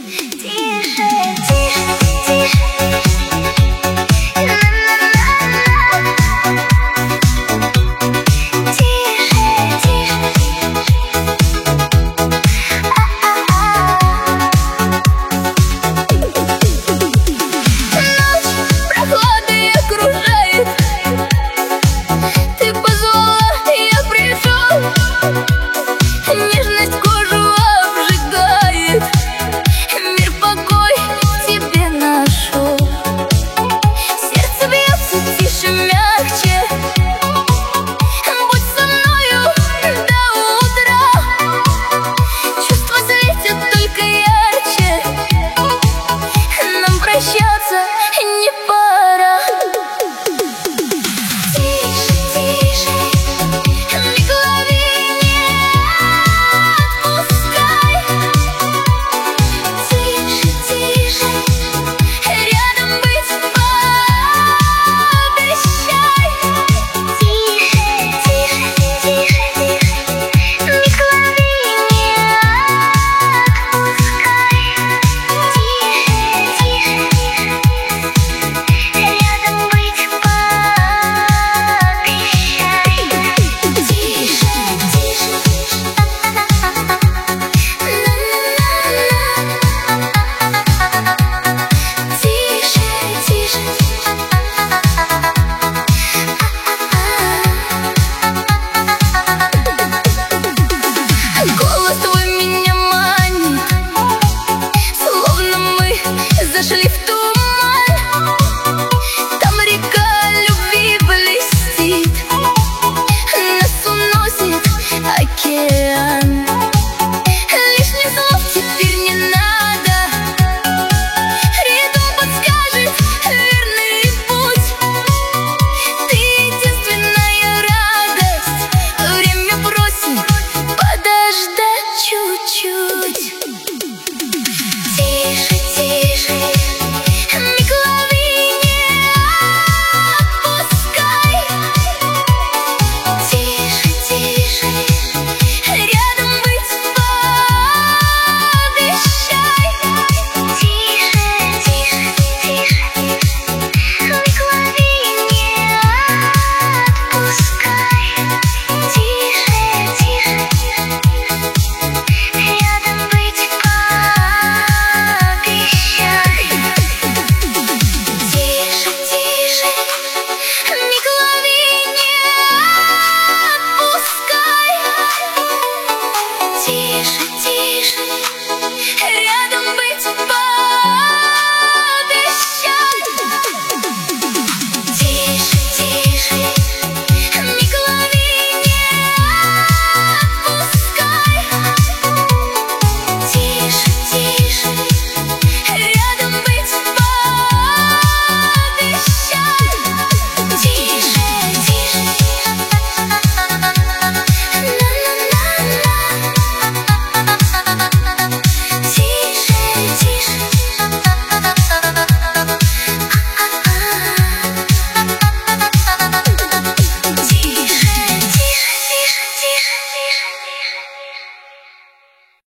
Зашли в туман, там река любви блестит, нас уносит океан. Лишних слов теперь не надо, ритм подскажет верный путь. Ты единственная радость, время просит подождать чуть-чуть. Тише, тише, миг лови, не отпускай. Тише, тише, рядом быть пообещай. Тише, тише, тише, миг лови, не отпускай. Тише, тише, рядом быть пообещай. Тише, тише, миг лови, не отпускай. Тише, тише, рядом быть пообещай.